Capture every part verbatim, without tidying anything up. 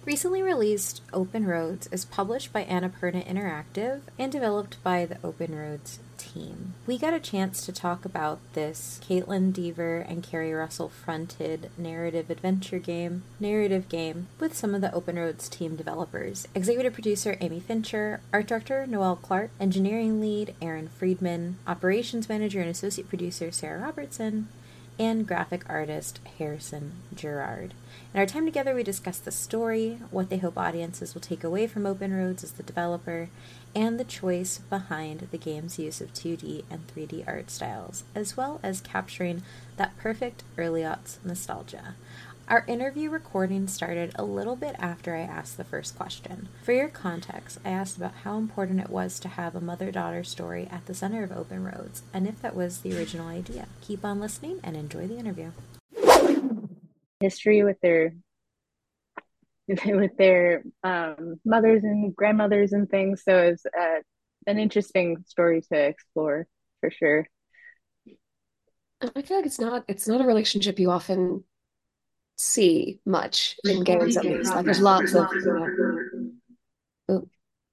Recently released Open Roads is published by Annapurna Interactive and developed by the Open Roads team. We got a chance to talk about this Caitlin Deaver and Carrie Russell fronted narrative adventure game, narrative game, with some of the Open Roads team developers. Executive producer Amy Fincher, art director Noelle Clark, engineering lead Aaron Friedman, operations manager and associate producer Sarah Robertson, and graphic artist Harrison Gerard. In our time together, we discussed the story, what they hope audiences will take away from Open Roads as the developer, and the choice behind the game's use of two D and three D art styles, as well as capturing that perfect early aughts nostalgia. Our interview recording started a little bit after I asked the first question. For your context, I asked about how important it was to have a mother-daughter story at the center of Open Roads, and if that was the original idea. Keep on listening and enjoy the interview. History with their with their um, mothers and grandmothers and things. So it's uh, an interesting story to explore for sure. I feel like it's not it's not a relationship you often see much in games, at least. Like there's lots of, you know,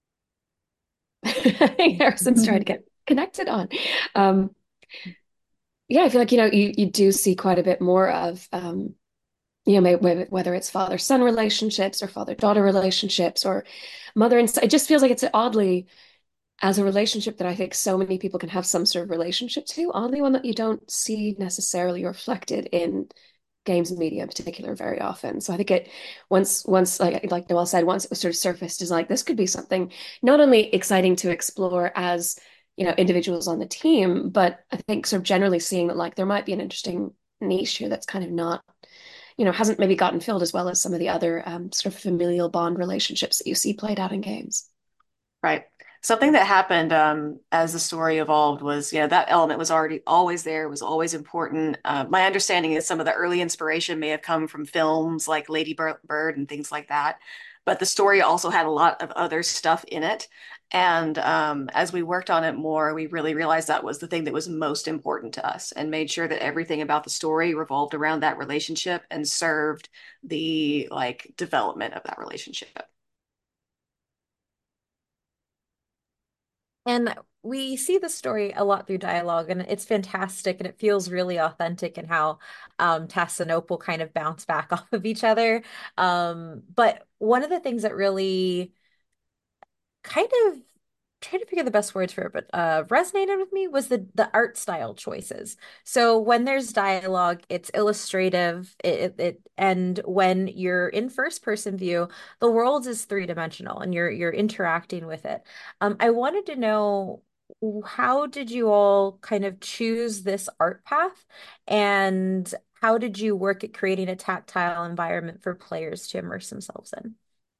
Harrison's trying to get connected on. Um, yeah, I feel like, you know, you you do see quite a bit more of um, you know, maybe, whether it's father-son relationships or father-daughter relationships or mother and son. It just feels like it's oddly as a relationship that I think so many people can have some sort of relationship to, oddly one that you don't see necessarily reflected in games media in particular very often. So I think it once once like like Noelle said, once it was sort of surfaced as like this could be something not only exciting to explore as, you know, individuals on the team, but I think sort of generally seeing that like there might be an interesting niche here that's kind of not, you know, hasn't maybe gotten filled as well as some of the other um, sort of familial bond relationships that you see played out in games. Right. Something that happened um, as the story evolved was, yeah, that element was already always there, was always important. Uh, my understanding is some of the early inspiration may have come from films like Lady Bir- Bird and things like that. But the story also had a lot of other stuff in it. And um, as we worked on it more, we really realized that was the thing that was most important to us and made sure that everything about the story revolved around that relationship and served the like development of that relationship. And we see the story a lot through dialogue, and it's fantastic, and it feels really authentic in how um, Tess and Opal kind of bounce back off of each other. Um, but one of the things that really kind of trying to figure the best words for it, but uh, resonated with me was the the art style choices. So when there's dialogue, it's illustrative. It, it, it and when you're in first person view, the world is three dimensional, and you're you're interacting with it. Um, I wanted to know how did you all kind of choose this art path, and how did you work at creating a tactile environment for players to immerse themselves in?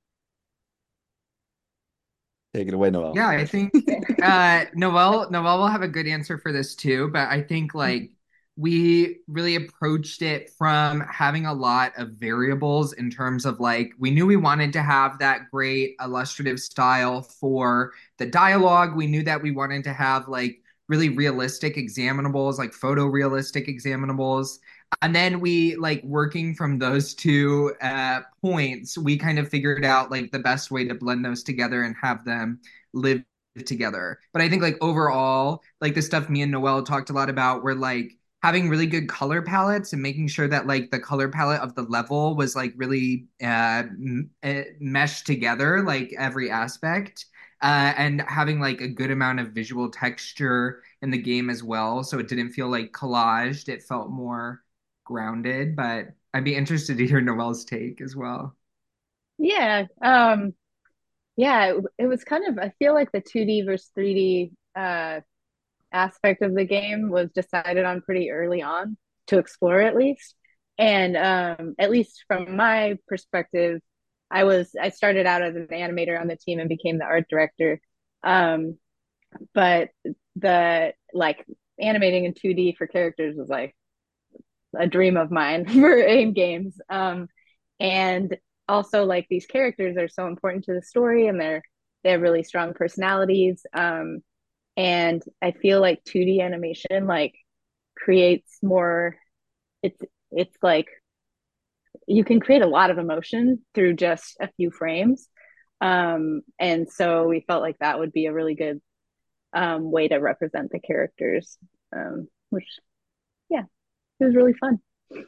Take it away, Noel. Yeah, I think uh Noelle Noelle will have a good answer for this too, but I think like we really approached it from having a lot of variables in terms of like we knew we wanted to have that great illustrative style for the dialogue. We knew that we wanted to have like really realistic examinables, like photorealistic examinables. And then we like working from those two uh, points, we kind of figured out like the best way to blend those together and have them live together. But I think like overall, like the stuff me and Noelle talked a lot about were like having really good color palettes and making sure that like the color palette of the level was like really uh, m- uh, meshed together, like every aspect. Uh, and having like a good amount of visual texture in the game as well, so it didn't feel like collaged. It felt more grounded. But I'd be interested to hear Noelle's take as well. Yeah. Um, yeah, it, it was kind of, I feel like the two D versus three D uh, aspect of the game was decided on pretty early on to explore at least. And um, at least from my perspective, I was I started out as an animator on the team and became the art director. Um, but the like animating in two D for characters was like a dream of mine for in games. Um, and also like these characters are so important to the story, and they're they have really strong personalities. Um, and I feel like two D animation like creates more. It's it's like you can create a lot of emotion through just a few frames. Um, and so we felt like that would be a really good um, way to represent the characters, um, which, yeah, it was really fun.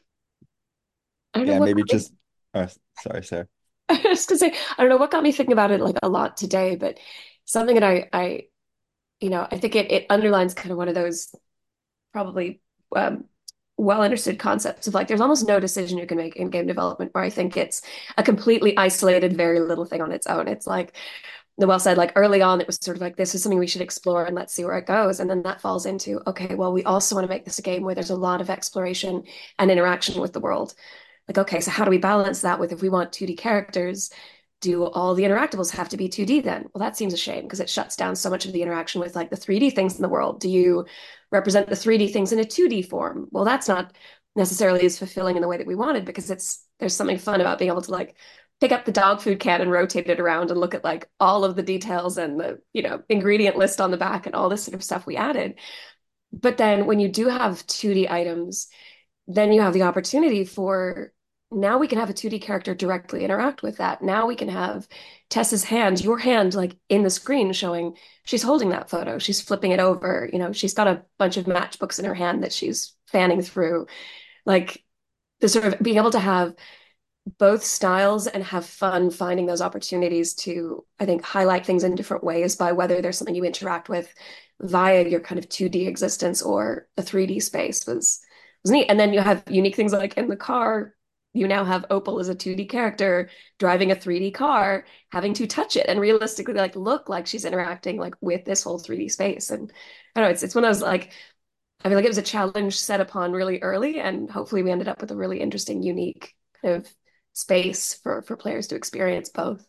I don't know Yeah, what maybe got me, just. Oh, sorry, Sarah. I was gonna say, I don't know what got me thinking about it like a lot today, but something that I, I, you know, I think it, it underlines kind of one of those probably um, well understood concepts of like there's almost no decision you can make in game development where I think it's a completely isolated, very little thing on its own. It's like Noelle said, like early on, it was sort of like this is something we should explore and let's see where it goes. And then that falls into, okay, well, we also want to make this a game where there's a lot of exploration and interaction with the world. Like, okay, so how do we balance that with if we want two D characters? Do all the interactables have to be two D then? Well, that seems a shame because it shuts down so much of the interaction with like the three D things in the world. Do you represent the three D things in a two D form? Well, that's not necessarily as fulfilling in the way that we wanted because it's there's something fun about being able to like pick up the dog food can and rotate it around and look at like all of the details and the, you know, ingredient list on the back and all this sort of stuff we added. But then when you do have two D items, then you have the opportunity for now we can have a two D character directly interact with that. Now we can have Tessa's hand, your hand, like in the screen showing she's holding that photo. She's flipping it over. You know, she's got a bunch of matchbooks in her hand that she's fanning through. Like the sort of being able to have both styles and have fun finding those opportunities to, I think, highlight things in different ways by whether there's something you interact with via your kind of two D existence or a three D space was was neat. And then you have unique things like in the car, you now have Opal as a two D character driving a three D car, having to touch it and realistically like look like she's interacting like with this whole three D space. And I don't know, it's it's one of those like I feel like it was a challenge set upon really early, and hopefully we ended up with a really interesting, unique kind of space for for players to experience both.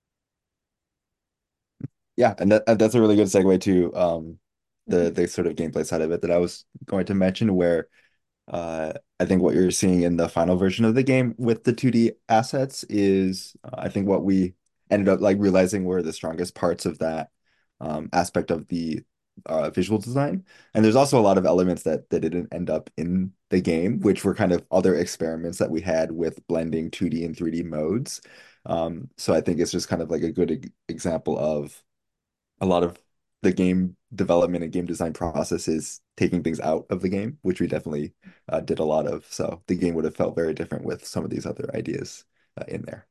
Yeah, and that and that's a really good segue to um the the sort of gameplay side of it that I was going to mention, where uh I think what you're seeing in the final version of the game with the two D assets is uh, I think what we ended up like realizing were the strongest parts of that um aspect of the uh, visual design. And there's also a lot of elements that that didn't end up in the game, which were kind of other experiments that we had with blending two D and three D modes. Um, so I think it's just kind of like a good e- example of a lot of the game development and game design process is taking things out of the game, which we definitely uh, did a lot of. So the game would have felt very different with some of these other ideas uh, in there.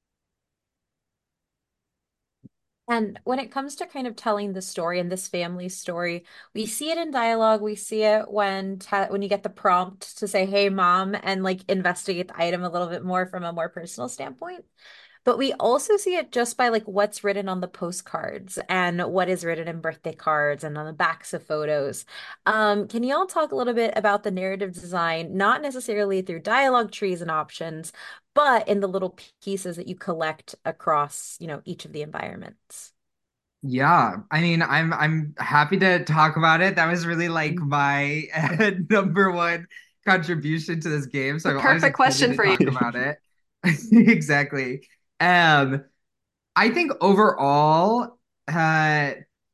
And when it comes to kind of telling the story and this family's story, we see it in dialogue. We see it when te when you get the prompt to say, "Hey, mom," and like investigate the item a little bit more from a more personal standpoint. But we also see it just by like what's written on the postcards and what is written in birthday cards and on the backs of photos. Um, can you all talk a little bit about the narrative design, not necessarily through dialogue trees and options, but in the little pieces that you collect across, you know, each of the environments? Yeah, I mean, I'm I'm happy to talk about it. That was really like my uh, number one contribution to this game, so The I'm always perfect excited question to for you. talk about it. Exactly. Um, I think overall, uh,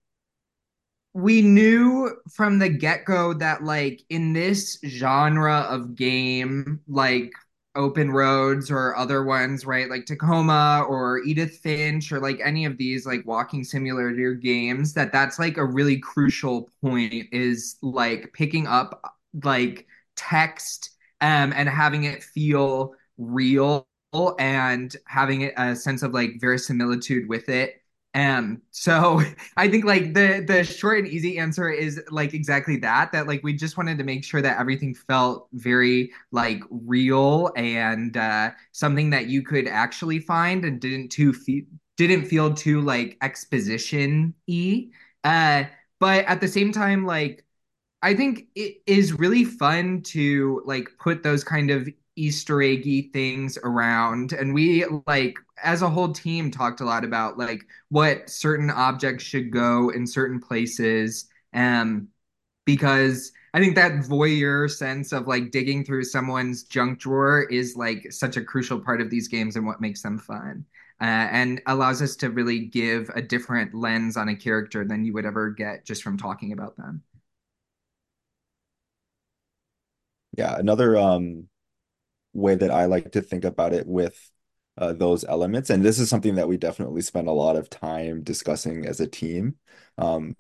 we knew from the get-go that like in this genre of game, like Open Roads or other ones, right? Like Tacoma or Edith Finch or like any of these like walking simulator games, that that's like a really crucial point is like picking up like text um and having it feel real and having a sense of like verisimilitude with it. Um, so I think like the the short and easy answer is like exactly that, that like we just wanted to make sure that everything felt very like real and uh something that you could actually find and didn't too fe didn't feel too like exposition-y. Uh, but at the same time, like I think it is really fun to like put those kind of Easter eggy things around. And we like as a whole team talked a lot about like what certain objects should go in certain places. Um, because I think that voyeur sense of like digging through someone's junk drawer is like such a crucial part of these games and what makes them fun. Uh, and allows us to really give a different lens on a character than you would ever get just from talking about them. Yeah, another um way that I like to think about it with uh, those elements, and this is something that we definitely spend a lot of time discussing as a team, um,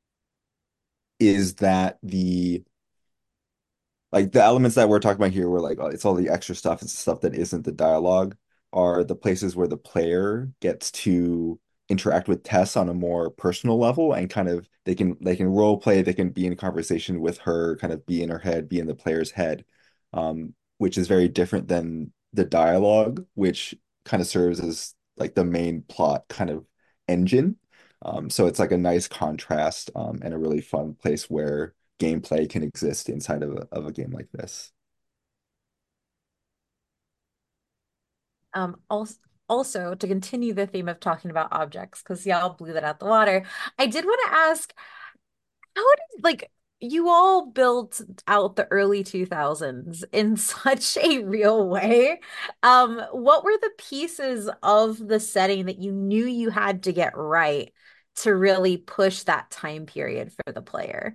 is that the like the elements that we're talking about here, were like oh, it's all the extra stuff, it's the stuff that isn't the dialogue, are the places where the player gets to interact with Tess on a more personal level, and kind of they can they can role play, they can be in conversation with her, kind of be in her head, be in the player's head, um, which is very different than the dialogue, which kind of serves as like the main plot kind of engine. Um, so it's like a nice contrast, um, and a really fun place where gameplay can exist inside of a, of a game like this. Um, also, also to continue the theme of talking about objects, because y'all blew that out the water, I did want to ask, how did like you all built out the early two thousands in such a real way? Um, what were the pieces of the setting that you knew you had to get right to really push that time period for the player?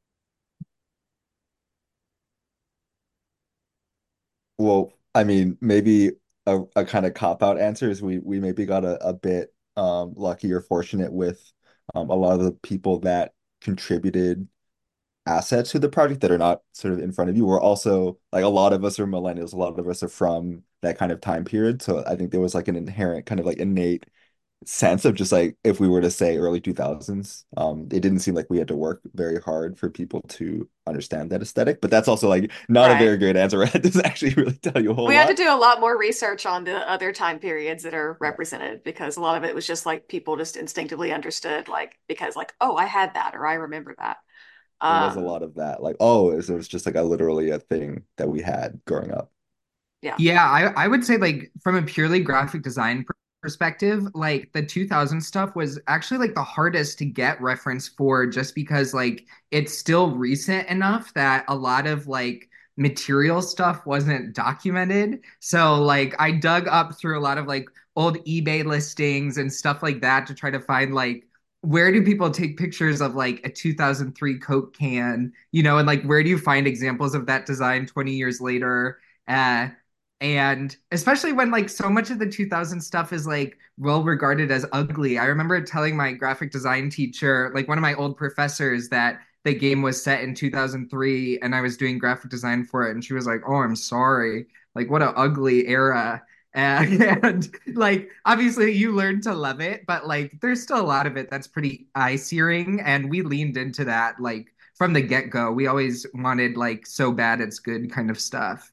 Well, I mean, maybe a, a kind of cop out answer is we we maybe got a, a bit um lucky or fortunate with um a lot of the people that contributed assets to the project that are not sort of in front of you. We're also like a lot of us are millennials, a lot of us are from that kind of time period. So I think there was like an inherent kind of like innate sense of just like if we were to say early two thousands, um it didn't seem like we had to work very hard for people to understand that aesthetic, but that's also like not a Right. very great answer. It doesn't actually really tell you a whole We had to lot. do a lot more research on the other time periods that are represented because a lot of it was just like people just instinctively understood, like, because, like, oh, I had that or I remember that. It was a Um, lot of that, like oh it was, it was just like a literally a thing that we had growing up. yeah. Yeah, I, I would say like from a purely graphic design per- perspective, like the two thousand stuff was actually like the hardest to get reference for just because like it's still recent enough that a lot of like material stuff wasn't documented. So like I dug up through a lot of like old eBay listings and stuff like that to try to find like where do people take pictures of like a two thousand three Coke can, you know, and like where do you find examples of that design twenty years later? Uh, and especially when like so much of the two thousand stuff is like well regarded as ugly. I remember telling my graphic design teacher, like one of my old professors, that the game was set in two thousand three and I was doing graphic design for it, and she was like, "Oh, I'm sorry. Like what an ugly era." And, and like obviously you learn to love it, but like there's still a lot of it that's pretty eye-searing, and we leaned into that like from the get-go. We always wanted like so bad it's good kind of stuff.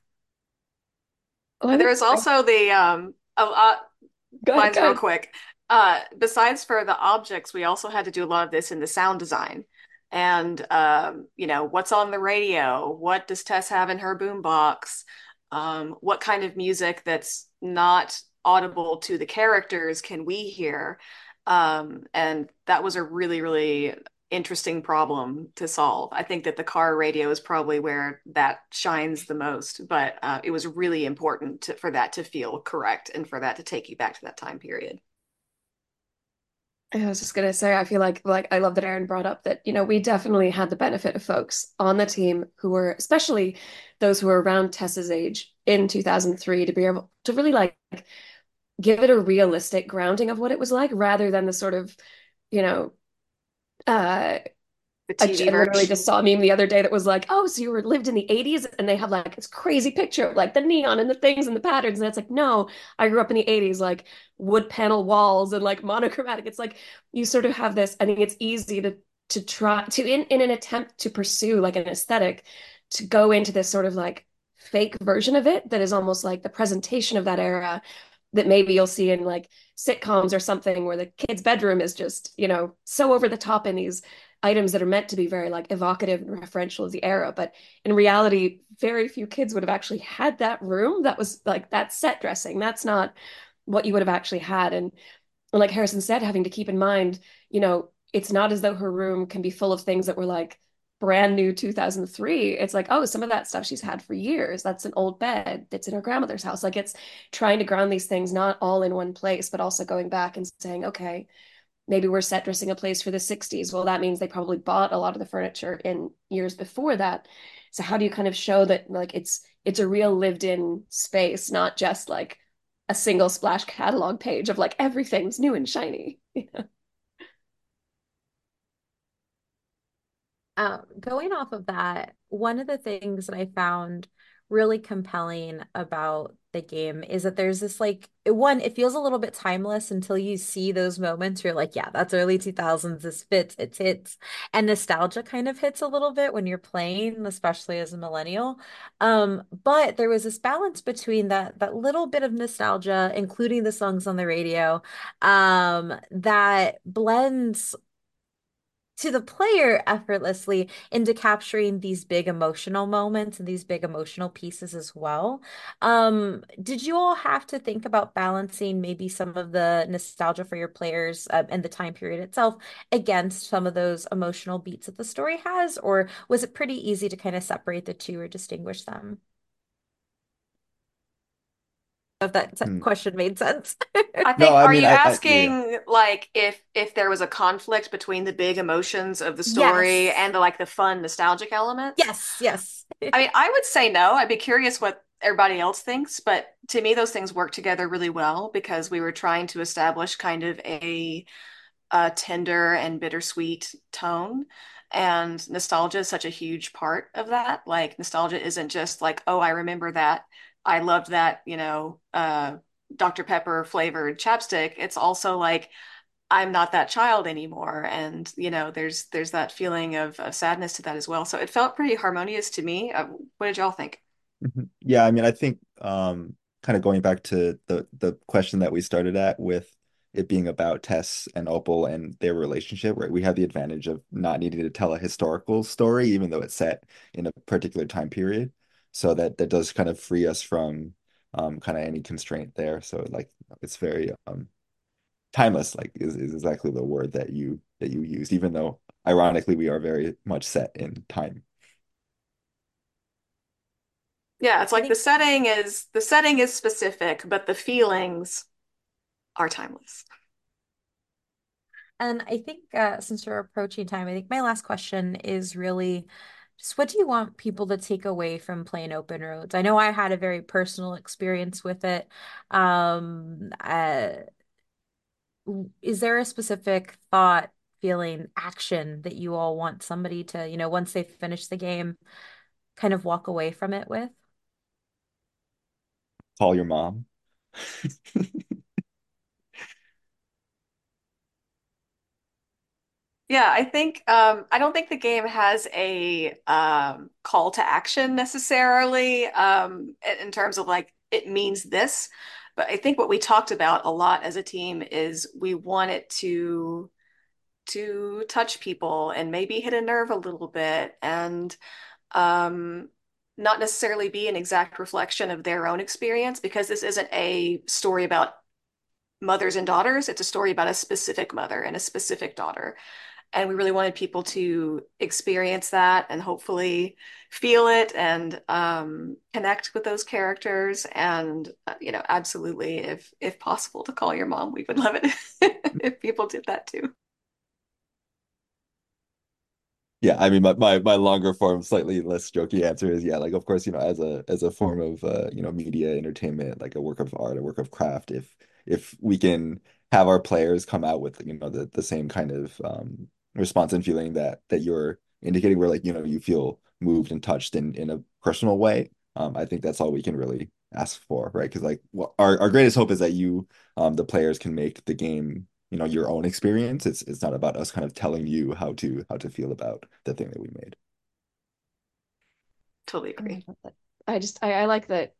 Oh, I There would was say, also the um oh, uh, go ahead, mine's go real ahead. quick. Uh, besides for the objects, we also had to do a lot of this in the sound design. And um, you know, what's on the radio? What does Tess have in her boombox? Um, what kind of music that's not audible to the characters can we hear? Um, and that was a really, really interesting problem to solve. I think that the car radio is probably where that shines the most, but uh, it was really important to, for that to feel correct and for that to take you back to that time period. I was just gonna say, I feel like like I love that Aaron brought up that, you know, we definitely had the benefit of folks on the team who were, especially those who were around Tessa's age in two thousand three, to be able to really like give it a realistic grounding of what it was like rather than the sort of, you know, uh The I, j- T V I literally version. just saw a meme the other day that was like, oh, so you were lived in the eighties, and they have like this crazy picture of like the neon and the things and the patterns. And it's like, no, I grew up in the eighties, like wood panel walls and like monochromatic. It's like you sort of have this. I think it's easy to to try to in, in an attempt to pursue like an aesthetic, to go into this sort of like fake version of it that is almost like the presentation of that era that maybe you'll see in like sitcoms or something where the kid's bedroom is just, you know, so over the top in these items that are meant to be very like evocative and referential of the era. But in reality, very few kids would have actually had that room that was like that set dressing. That's not what you would have actually had. And, and like Harrison said, having to keep in mind, you know, it's not as though her room can be full of things that were like brand new two thousand three. It's like, oh, some of that stuff she's had for years. That's an old bed that's in her grandmother's house. Like it's trying to ground these things not all in one place, but also going back and saying, okay, maybe we're set dressing a place for the sixties. Well, that means they probably bought a lot of the furniture in years before that. So how do you kind of show that like it's it's a real lived in space, not just like a single splash catalog page of like everything's new and shiny. Um, going off of that, one of the things that I found really compelling about the game is that there's this like one, it feels a little bit timeless until you see those moments. You're like, yeah, that's early two thousands. This fits, it hits. And nostalgia kind of hits a little bit when you're playing, especially as a millennial. Um, but there was this balance between that that little bit of nostalgia, including the songs on the radio, um, that blends to the player effortlessly into capturing these big emotional moments and these big emotional pieces as well. Um, did you all have to think about balancing maybe some of the nostalgia for your players uh, and the time period itself against some of those emotional beats that the story has, or was it pretty easy to kind of separate the two or distinguish them? If that t- Hmm. question made sense. I No, think, I are mean, you I, I yeah. asking like if if there was a conflict between the big emotions of the story Yes. and the like the fun nostalgic elements? Yes, yes. I mean, I would say no. I'd be curious what everybody else thinks, but to me, those things work together really well because we were trying to establish kind of a, a tender and bittersweet tone. And nostalgia is such a huge part of that. Like, nostalgia isn't just like, oh, I remember that. I loved that, you know, uh, doctor Pepper flavored chapstick. It's also like, I'm not that child anymore. And, you know, there's there's that feeling of, of sadness to that as well. So it felt pretty harmonious to me. Uh, what did y'all think? Mhm. Yeah, I mean, I think um, kind of going back to the the question that we started at with it being about Tess and Opal and their relationship, right? We have the advantage of not needing to tell a historical story, even though it's set in a particular time period. So that that does kind of free us from um, kind of any constraint there. So like it's very um, timeless, like is, is exactly the word that you that you used, even though ironically we are very much set in time. Yeah, it's I like the think setting is the setting is specific, but the feelings are timeless. And I think uh, since we're approaching time, I think my last question is really just what do you want people to take away from playing Open Roads? I know I had a very personal experience with it. Um, uh, is there a specific thought, feeling, action that you all want somebody to, you know, once they finish the game, kind of walk away from it with? Call your mom. Yeah, I think um, I don't think the game has a um, call to action necessarily um, in in terms of like it means this, but I think what we talked about a lot as a team is we want it to to touch people and maybe hit a nerve a little bit and um, not necessarily be an exact reflection of their own experience because this isn't a story about mothers and daughters. It's a story about a specific mother and a specific daughter. And we really wanted people to experience that and hopefully feel it and um, connect with those characters. And, uh, you know, absolutely, if if possible, to call your mom, we would love it if people did that too. Yeah, I mean my, my my longer form, slightly less jokey answer is yeah, like of course, you know, as a as a form of uh, you know, media entertainment, like a work of art, a work of craft, if if we can have our players come out with, you know, the the same kind of um response and feeling that that you're indicating where like, you know, you feel moved and touched in in a personal way, um, I think that's all we can really ask for, right? Because like what our, our greatest hope is that you um the players can make the game you know your own experience. It's it's not about us kind of telling you how to how to feel about the thing that we made. Totally Oh, I agree. love that. I just I, I like that.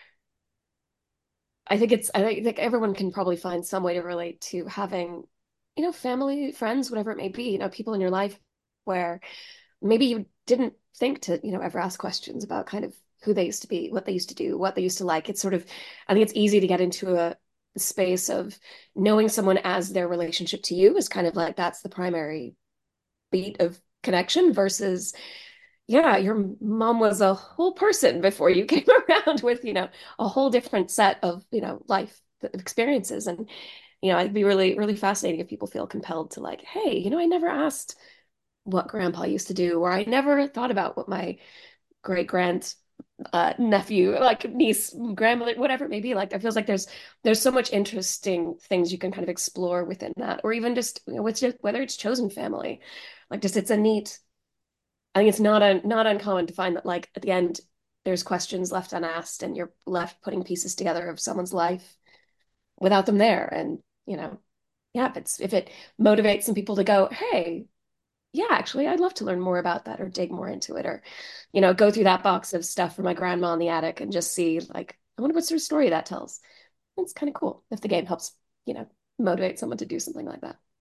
I think it's I think, think everyone can probably find some way to relate to having, you know, family, friends, whatever it may be, you know, people in your life where maybe you didn't think to, you know, ever ask questions about kind of who they used to be, what they used to do, what they used to like. It's sort of, I think it's easy to get into a space of knowing someone as their relationship to you is kind of like that's the primary beat of connection versus yeah, your mom was a whole person before you came around with, you know, a whole different set of, you know, life experiences. And, you know, it'd be really, really fascinating if people feel compelled to like, hey, you know, I never asked what grandpa used to do, or I never thought about what my great grandmother uh, nephew, like niece, grandmother, whatever it may be. Like, it feels like there's there's so much interesting things you can kind of explore within that, or even just, you know, with just, whether it's chosen family, like just it's a neat. I think it's not a not uncommon to find that like at the end there's questions left unasked, and you're left putting pieces together of someone's life without them there, and you know, yeah, if it's if it motivates some people to go, hey, yeah, actually, I'd love to learn more about that or dig more into it or, you know, go through that box of stuff for my grandma in the attic and just see, like, I wonder what sort of story that tells. It's kind of cool if the game helps, you know, motivate someone to do something like that.